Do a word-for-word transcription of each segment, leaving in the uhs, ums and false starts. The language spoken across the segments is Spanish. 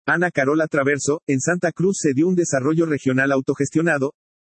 Ana Carola Traverso, en Santa Cruz se dio un desarrollo regional autogestionado.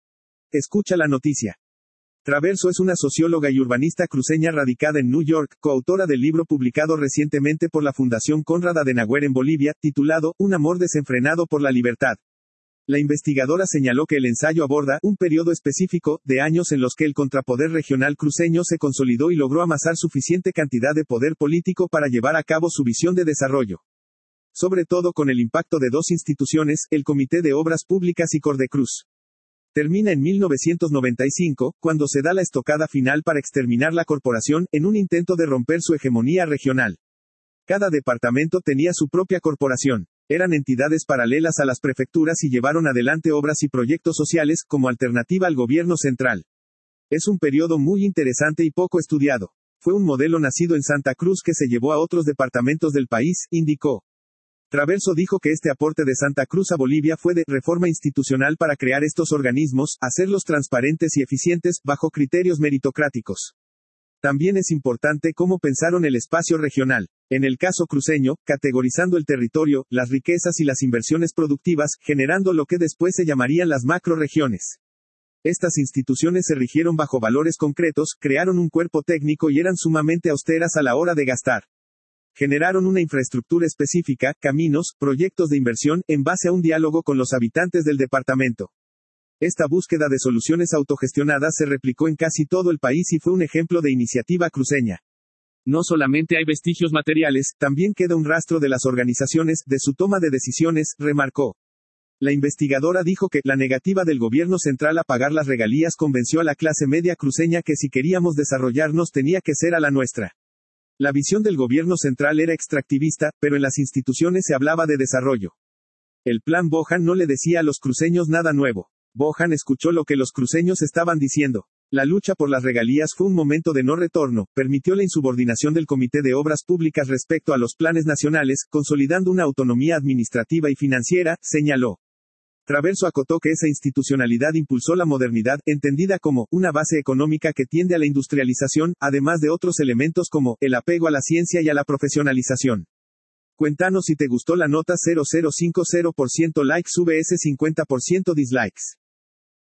Escucha la noticia. Traverso es una socióloga y urbanista cruceña radicada en New York, coautora del libro publicado recientemente por la Fundación Konrad Adenauer en Bolivia, titulado Un amor desenfrenado por la libertad. La investigadora señaló que el ensayo aborda un periodo específico de años en los que el contrapoder regional cruceño se consolidó y logró amasar suficiente cantidad de poder político para llevar a cabo su visión de desarrollo. Sobre todo con el impacto de dos instituciones, el Comité de Obras Públicas y Cordecruz. Termina en mil novecientos noventa y cinco, cuando se da la estocada final para exterminar la corporación, en un intento de romper su hegemonía regional. Cada departamento tenía su propia corporación. Eran entidades paralelas a las prefecturas y llevaron adelante obras y proyectos sociales, como alternativa al gobierno central. Es un periodo muy interesante y poco estudiado. Fue un modelo nacido en Santa Cruz que se llevó a otros departamentos del país, indicó. Traverso dijo que este aporte de Santa Cruz a Bolivia fue de reforma institucional para crear estos organismos, hacerlos transparentes y eficientes, bajo criterios meritocráticos. También es importante cómo pensaron el espacio regional. En el caso cruceño, categorizando el territorio, las riquezas y las inversiones productivas, generando lo que después se llamarían las macroregiones. Estas instituciones se rigieron bajo valores concretos, crearon un cuerpo técnico y eran sumamente austeras a la hora de gastar. Generaron una infraestructura específica, caminos, proyectos de inversión, en base a un diálogo con los habitantes del departamento. Esta búsqueda de soluciones autogestionadas se replicó en casi todo el país y fue un ejemplo de iniciativa cruceña. No solamente hay vestigios materiales, también queda un rastro de las organizaciones, de su toma de decisiones, remarcó. La investigadora dijo que la negativa del gobierno central a pagar las regalías convenció a la clase media cruceña que si queríamos desarrollarnos tenía que ser a la nuestra. La visión del gobierno central era extractivista, pero en las instituciones se hablaba de desarrollo. El plan Bohan no le decía a los cruceños nada nuevo. Bohan escuchó lo que los cruceños estaban diciendo. La lucha por las regalías fue un momento de no retorno, permitió la insubordinación del Comité de Obras Públicas respecto a los planes nacionales, consolidando una autonomía administrativa y financiera, señaló. Traverso acotó que esa institucionalidad impulsó la modernidad, entendida como una base económica que tiende a la industrialización, además de otros elementos como el apego a la ciencia y a la profesionalización. Cuéntanos si te gustó la nota. Cero cero cinco cero por ciento likes, V S cincuenta por ciento dislikes.